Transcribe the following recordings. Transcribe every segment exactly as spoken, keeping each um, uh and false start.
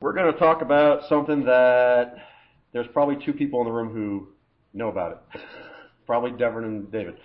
We're going to talk about something that there's probably two people in the room who know about it. Probably Devin and David.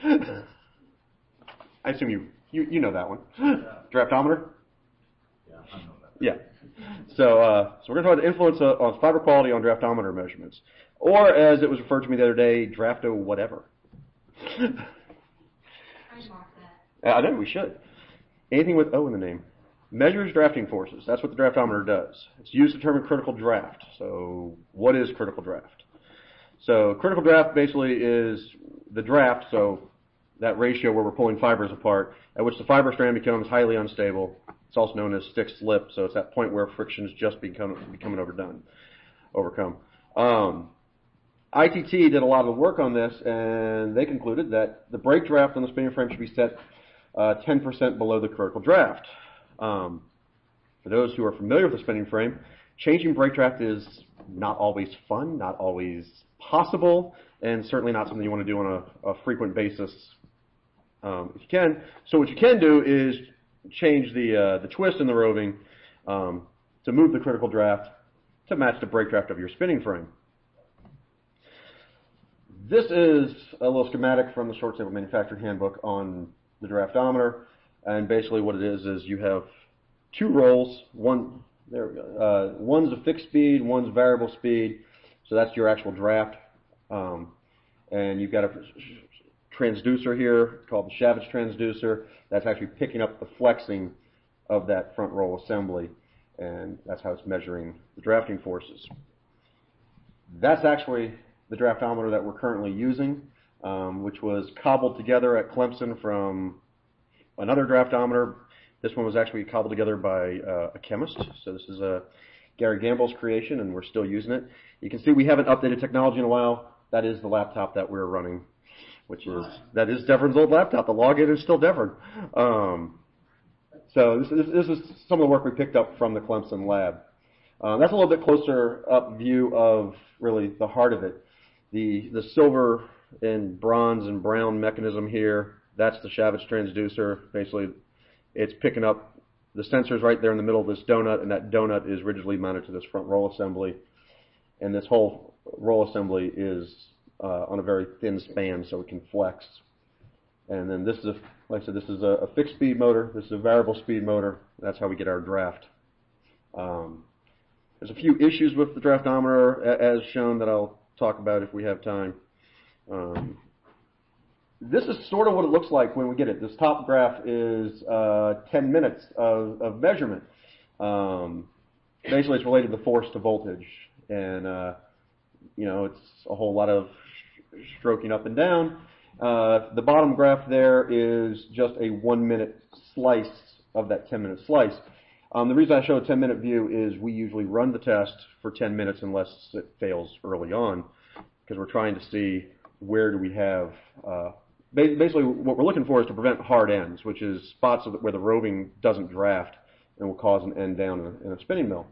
I assume you, you, you know that one. Yeah. Draftometer? Yeah, I know that. Yeah. So, uh, so we're going to talk about the influence of, of fiber quality on draftometer measurements. Or, as it was referred to me the other day, drafto whatever. I mark that. I know, we should. Anything with O in the name. Measures drafting forces. That's what the draftometer does. It's used to determine critical draft. So what is critical draft? So critical draft basically is the draft, so that ratio where we're pulling fibers apart, at which the fiber strand becomes highly unstable. It's also known as stick slip, so it's that point where friction is just become, becoming overdone, overcome. Um, I T T did a lot of the work on this, and they concluded that the brake draft on the spinning frame should be set uh, ten percent below the critical draft. Um, for those who are familiar with the spinning frame, changing brake draft is not always fun, not always possible, and certainly not something you want to do on a, a frequent basis um, if you can. So what you can do is change the uh, the twist in the roving um, to move the critical draft to match the brake draft of your spinning frame. This is a little schematic from the Short Sample Manufacturer Handbook on the draftometer, and basically what it is is you have two rolls. One there we go. Uh, one's a fixed speed, one's variable speed. So that's your actual draft, um, and you've got a transducer here called the Shavitch transducer. That's actually picking up the flexing of that front roll assembly, and that's how it's measuring the drafting forces. That's actually the draftometer that we're currently using, um, which was cobbled together at Clemson from another draftometer. This one was actually cobbled together by uh, a chemist. So this is a Gary Gamble's creation, and we're still using it. You can see we haven't updated technology in a while. That is the laptop that we're running, which is that is Deverin's old laptop. The login is still Devin. Um, so this, this, this is some of the work we picked up from the Clemson lab. Uh, that's a little bit closer up view of really the heart of it. The the silver and bronze and brown mechanism here, that's the Shavitch transducer. Basically, it's picking up the sensors right there in the middle of this donut, and that donut is rigidly mounted to this front roll assembly. And this whole roll assembly is uh, on a very thin span, so it can flex. And then this is, a, like I said, this is a, a fixed speed motor. This is a variable speed motor. That's how we get our draft. Um, there's a few issues with the draftometer, as shown, that I'll talk about if we have time. Um, this is sort of what it looks like when we get it. This top graph is uh, ten minutes of, of measurement. Um, basically, it's related to force to voltage. And, uh, you know, it's a whole lot of stroking up and down. Uh, the bottom graph there is just a one-minute slice of that ten-minute slice. Um, the reason I show a ten-minute view is we usually run the test for ten minutes unless it fails early on, because we're trying to see where do we have uh, – basically what we're looking for is to prevent hard ends, which is spots where the roving doesn't draft and will cause an end down in a, in a spinning mill.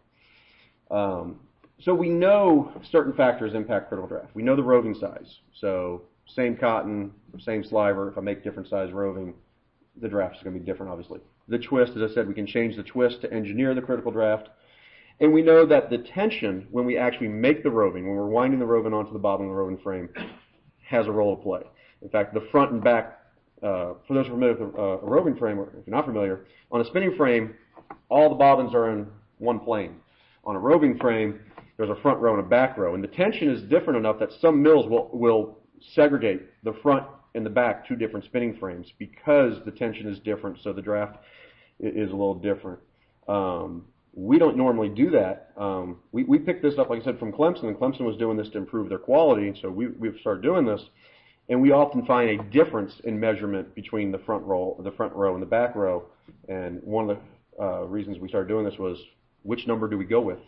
Um, So we know certain factors impact critical draft. We know the roving size. So same cotton, same sliver. If I make different size roving, the draft is going to be different, obviously. The twist, as I said, we can change the twist to engineer the critical draft. And we know that the tension, when we actually make the roving, when we're winding the roving onto the bottom of the roving frame, has a role to play. In fact, the front and back, uh, for those who are familiar with a, a roving frame, or if you're not familiar, on a spinning frame, all the bobbins are in one plane. On a roving frame, there's a front row and a back row. And the tension is different enough that some mills will, will segregate the front and the back, two different spinning frames, because the tension is different, so the draft is a little different. Um, we don't normally do that. Um, we, we picked this up, like I said, from Clemson, and Clemson was doing this to improve their quality, so we, we've started doing this. And we often find a difference in measurement between the front row, the front row and the back row. And one of the uh, reasons we started doing this was, which number do we go with?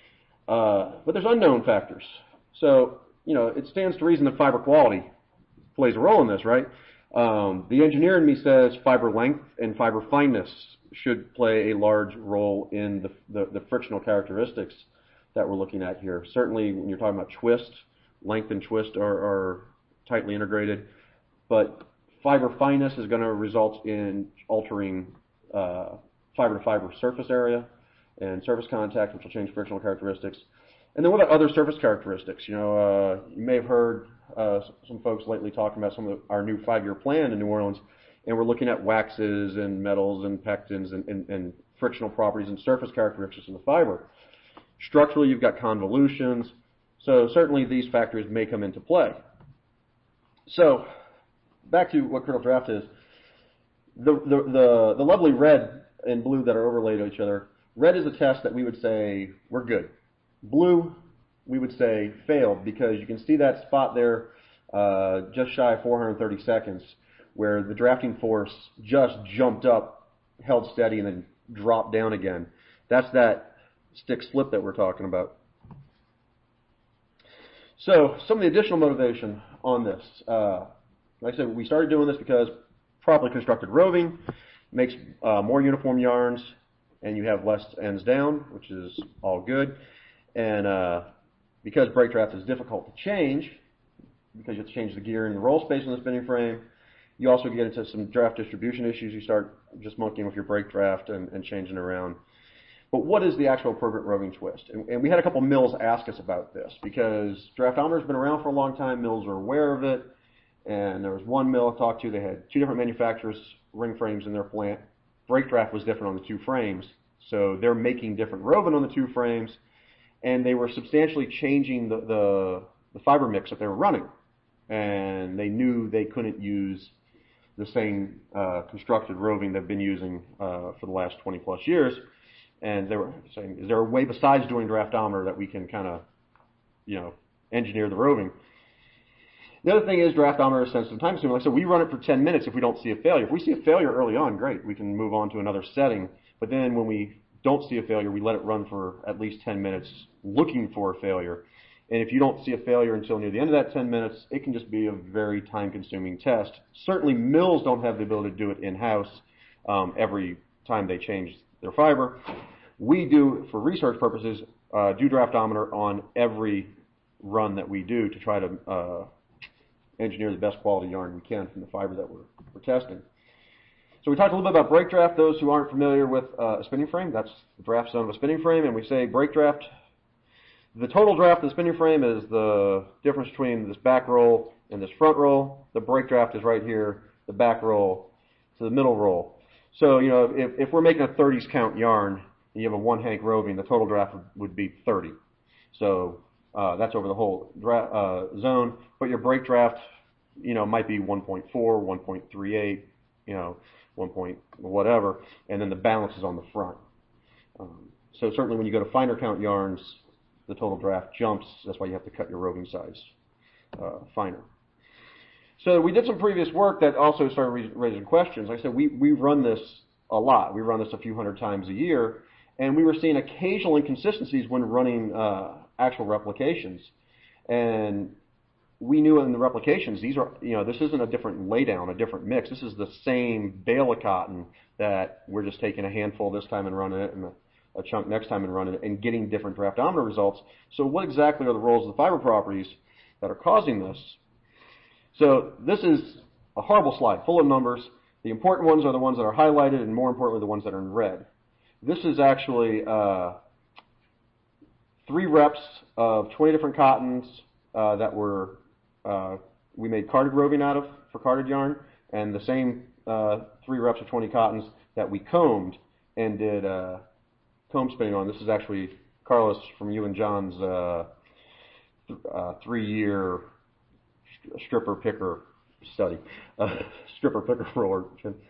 Uh, but there's unknown factors. So, you know, it stands to reason that fiber quality plays a role in this, right? Um, the engineer in me says fiber length and fiber fineness should play a large role in the, the, the frictional characteristics that we're looking at here. Certainly when you're talking about twist, length and twist are, are tightly integrated, but fiber fineness is going to result in altering uh, fiber-to-fiber surface area, and surface contact, which will change frictional characteristics. And then what about other surface characteristics? You know, uh, you may have heard uh, some folks lately talking about some of the, our new five-year plan in New Orleans, and we're looking at waxes and metals and pectins and, and, and frictional properties and surface characteristics of the fiber. Structurally, you've got convolutions, so certainly these factors may come into play. So, back to what critical draft is. The, the, the, the lovely red and blue that are overlaid on each other, red is a test that we would say we're good. Blue, we would say failed, because you can see that spot there uh, just shy of four hundred thirty seconds where the drafting force just jumped up, held steady, and then dropped down again. That's that stick slip that we're talking about. So some of the additional motivation on this. Uh, like I said, we started doing this because properly constructed roving makes uh, more uniform yarns, and you have less ends down, which is all good. And uh, because brake draft is difficult to change, because you have to change the gear and the roll space on the spinning frame, you also get into some draft distribution issues. You start just monkeying with your brake draft and, and changing around. But what is the actual appropriate roving twist? And, and we had a couple mills ask us about this, because draftometer's been around for a long time. Mills are aware of it. And there was one mill I talked to. They had two different manufacturers' ring frames in their plant. Brake draft was different on the two frames. So they're making different roving on the two frames. And they were substantially changing the, the, the fiber mix that they were running. And they knew they couldn't use the same uh, constructed roving they've been using uh, for the last twenty plus years. And they were saying, is there a way besides doing draftometer that we can kind of, you know, engineer the roving? The other thing is draftometer is sensitive time consuming. Like I said, we run it for ten minutes if we don't see a failure. If we see a failure early on, great. We can move on to another setting. But then when we don't see a failure, we let it run for at least ten minutes looking for a failure. And if you don't see a failure until near the end of that ten minutes, it can just be a very time-consuming test. Certainly mills don't have the ability to do it in-house um, every time they change their fiber. We do, for research purposes, uh, do draftometer on every run that we do to try to uh, engineer the best quality yarn we can from the fiber that we're, we're testing. So we talked a little bit about brake draft. Those who aren't familiar with uh, a spinning frame, that's the draft zone of a spinning frame, and we say brake draft. The total draft of the spinning frame is the difference between this back roll and this front roll. The brake draft is right here, the back roll to the middle roll. So, you know, if, if we're making a thirties count yarn and you have a one hank roving, the total draft would, would be thirty. So uh, that's over the whole dra- uh, zone. But your brake draft, you know, might be one point four, one point three eight, you know, one point whatever, and then the balance is on the front. Um, so certainly when you go to finer count yarns, the total draft jumps. That's why you have to cut your roving size uh, finer. So we did some previous work that also started re- raising questions. Like I said, we, we run this a lot. We run this a few hundred times a year, and we were seeing occasional inconsistencies when running uh, actual replications. And we knew in the replications, these are, you know, this isn't a different laydown, a different mix. This is the same bale of cotton that we're just taking a handful this time and running it, and a, a chunk next time and running it, and getting different draftometer results. So what exactly are the roles of the fiber properties that are causing this? So this is a horrible slide, full of numbers. The important ones are the ones that are highlighted, and more importantly, the ones that are in red. This is actually uh, three reps of twenty different cottons uh, that were uh, we made carded roving out of for carded yarn, and the same uh, three reps of twenty cottons that we combed and did uh, comb spinning on. This is actually Carlos from you and John's uh, th- uh, three-year stripper picker study, uh, stripper picker roller.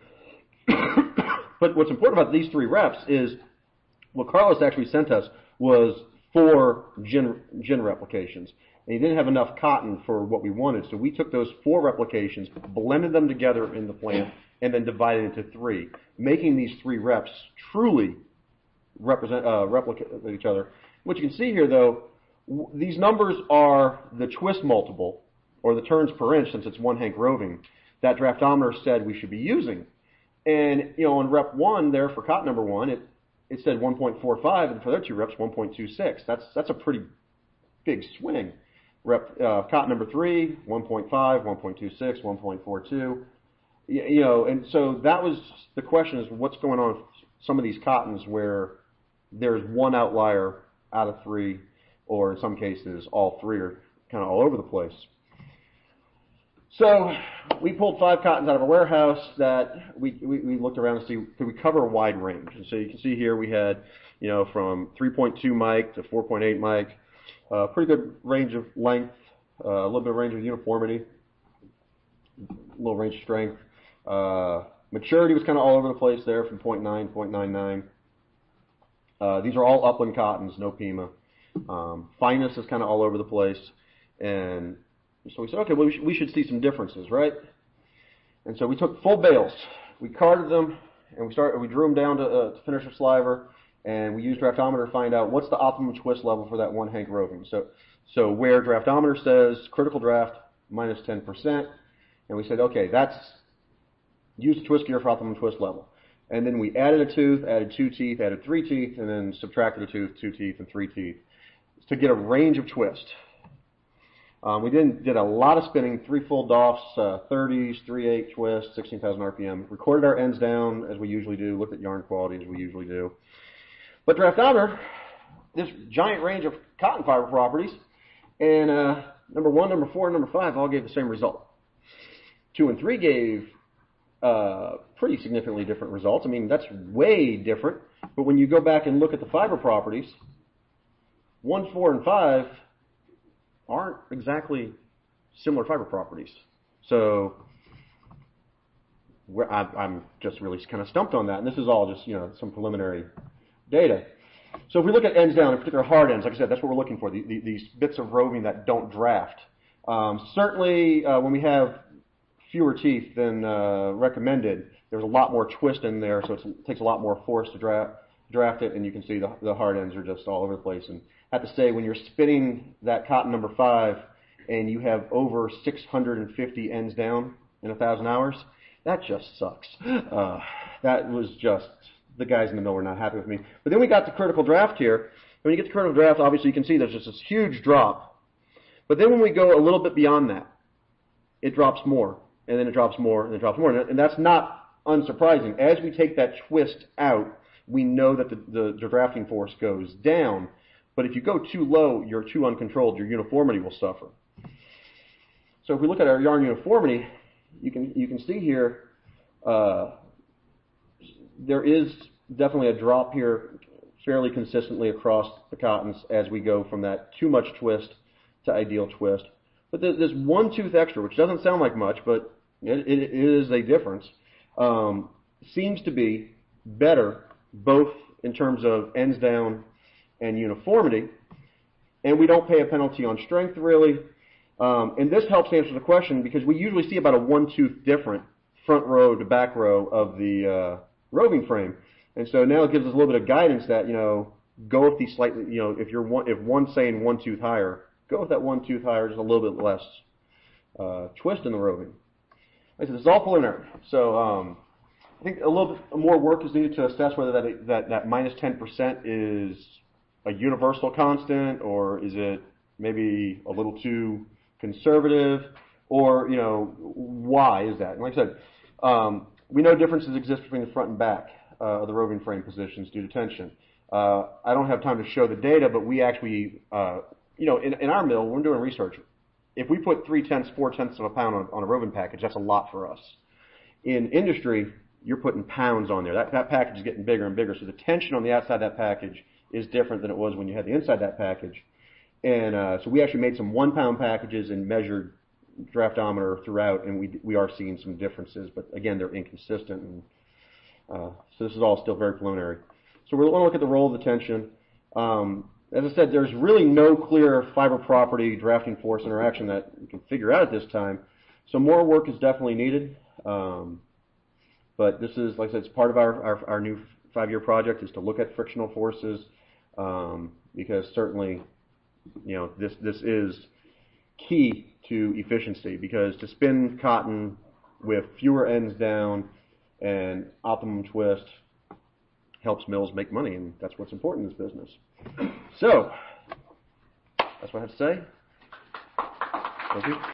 But what's important about these three reps is what Carlos actually sent us was four gin, gin replications. And he didn't have enough cotton for what we wanted, so we took those four replications, blended them together in the plant, and then divided into three, making these three reps truly represent uh, replicate each other. What you can see here, though, w- these numbers are the twist multiple, or the turns per inch, since it's one hank roving, that draftometer said we should be using. And, you know, on rep one there for cotton number one, it, it said one point four five, and for their two reps, one point two six. That's, that's a pretty big swing. Rep, uh, cotton number three, one point five, one point two six, one point four two. You, you know, and so that was the question, is what's going on with some of these cottons where there's one outlier out of three, or in some cases, all three are kind of all over the place. So we pulled five cottons out of a warehouse that we, we, we looked around to see, could we cover a wide range? And so you can see here we had, you know, from three point two mic to four point eight mic, uh, pretty good range of length, uh, a little bit of range of uniformity, a little range of strength. Uh, maturity was kind of all over the place there from zero point nine, zero point nine nine. Uh, these are all upland cottons, no Pima. Um, fineness is kind of all over the place. And so we said, okay, well, we, sh- we should see some differences, right? And so we took full bales. We carded them, and we started. We drew them down to, uh, to finisher sliver, and we used draftometer to find out what's the optimum twist level for that one hank roving. So, so where draftometer says critical draft minus ten percent, and we said, okay, that's use the twist gear for optimum twist level. And then we added a tooth, added two teeth, added three teeth, and then subtracted a tooth, two teeth, and three teeth to get a range of twist. Um, we did, did a lot of spinning, three full doffs, uh, thirties, three eight twists, sixteen thousand R P M. Recorded our ends down as we usually do, looked at yarn quality as we usually do. But draftometer, this giant range of cotton fiber properties, and uh, number one, number four, and number five all gave the same result. Two and three gave uh, pretty significantly different results. I mean, that's way different. But when you go back and look at the fiber properties, one, four, and five aren't exactly similar fiber properties. So we're, I, I'm just really kind of stumped on that. And this is all just, you know, some preliminary data. So if we look at ends down, in particular hard ends, like I said, that's what we're looking for, the, the, these bits of roving that don't draft. Um, certainly uh, when we have fewer teeth than uh, recommended, there's a lot more twist in there, so it's, it takes a lot more force to draft, draft it, and you can see the, the hard ends are just all over the place. And I have to say, when you're spinning that cotton number five and you have over six hundred fifty ends down in one thousand hours, that just sucks. Uh, that was just, the guys in the mill were not happy with me. But then we got to critical draft here. When you get to critical draft, obviously you can see there's just this huge drop. But then when we go a little bit beyond that, it drops more, and then it drops more, and it drops more. And that's not unsurprising. As we take that twist out, we know that the, the, the drafting force goes down. But if you go too low, you're too uncontrolled, your uniformity will suffer. So if we look at our yarn uniformity, you can you can see here uh, there is definitely a drop here fairly consistently across the cottons as we go from that too much twist to ideal twist. But there's, there's one tooth extra, which doesn't sound like much, but it, it is a difference. Um, seems to be better both in terms of ends down and uniformity, and we don't pay a penalty on strength really. Um, and this helps answer the question because we usually see about a one tooth different front row to back row of the uh, roving frame, and so now it gives us a little bit of guidance that, you know, go with these slightly, you know, if you're one, if one's saying one tooth higher, go with that one tooth higher, just a little bit less uh, twist in the roving. Like I said, this is all preliminary, so um, I think a little bit more work is needed to assess whether that that, that minus ten percent is a universal constant, or is it maybe a little too conservative, or, you know, why is that? And like I said, um, we know differences exist between the front and back uh, of the roving frame positions due to tension. Uh, I don't have time to show the data, but we actually, uh, you know, in, in our mill, when we're doing research, if we put three tenths, four tenths of a pound on, on a roving package, that's a lot for us. In industry, you're putting pounds on there. That, that package is getting bigger and bigger, so the tension on the outside of that package is different than it was when you had the inside that package. And uh, so we actually made some one-pound packages and measured draftometer throughout, and we we are seeing some differences, but again, they're inconsistent. And, uh, so this is all still very preliminary. So we're going to look at the role of the tension. Um, as I said, there's really no clear fiber property drafting force interaction that we can figure out at this time. So more work is definitely needed. Um, but this is, like I said, it's part of our, our, our new five-year project is to look at frictional forces, um, because certainly, you know, this this is key to efficiency, because to spin cotton with fewer ends down and optimum twist helps mills make money, and that's what's important in this business. So, that's what I have to say. Thank you.